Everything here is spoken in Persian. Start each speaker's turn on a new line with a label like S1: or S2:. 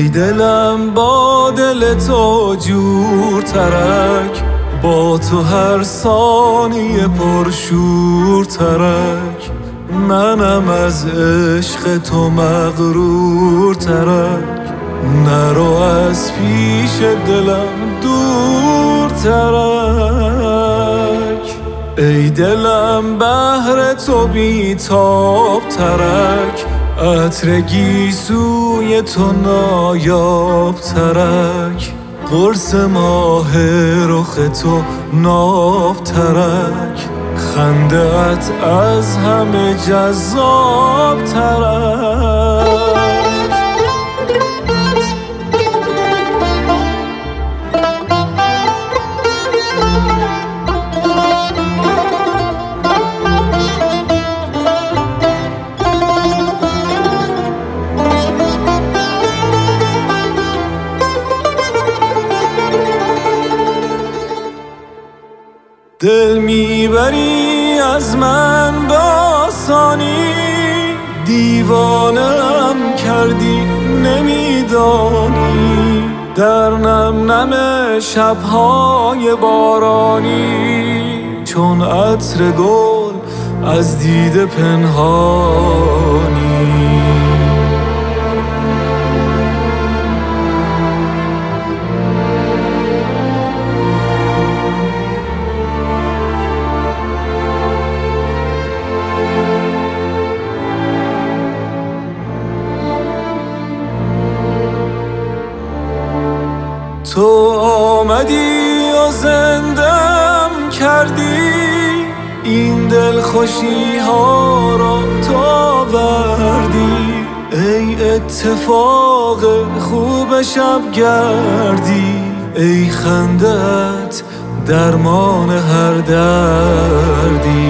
S1: ای دلم با دل تو جور ترک، با تو هر ثانیه پرشور ترک. منم از عشق تو مغرور ترک، نرو از پیش دلم دور ترک. ای دلم بهر تو بیتاب ترک، عطر گیسوی تو نایاب ترک. قرص ماه رخ تو ناب ترک، خنده‌ات از همه جذاب ترک. دل میبری از من به آسانی، دیوانه‌ام کردی نمیدانی. در نم نم شبهای بارانی، چون عطر گل از دیده پنهانی. تو آمدی و زندم کردی، این دلخوشی ها را تو آوردی. ای اتفاق خوب شبگردی، ای خنده‌ات درمان هر دردی.